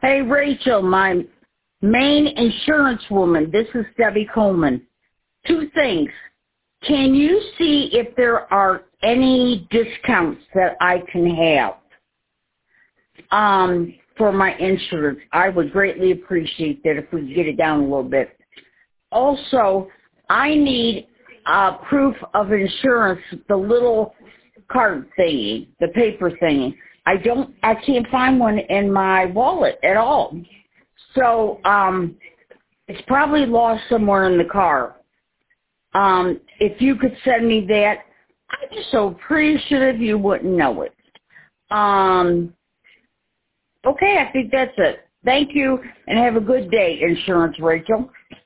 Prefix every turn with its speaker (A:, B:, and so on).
A: Hey, Rachel, my main insurance woman. This is Debbie Coleman. Two things. Can you see if there are any discounts that I can have for my insurance? I would greatly appreciate that if we could get it down a little bit. Also, I need proof of insurance, the little card thingy, the paper thingy. I can't find one in my wallet at all. So, it's probably lost somewhere in the car. If you could send me that, I'd be so appreciative you wouldn't know it. Okay, I think that's it. Thank you, and have a good day, Insurance Rachel.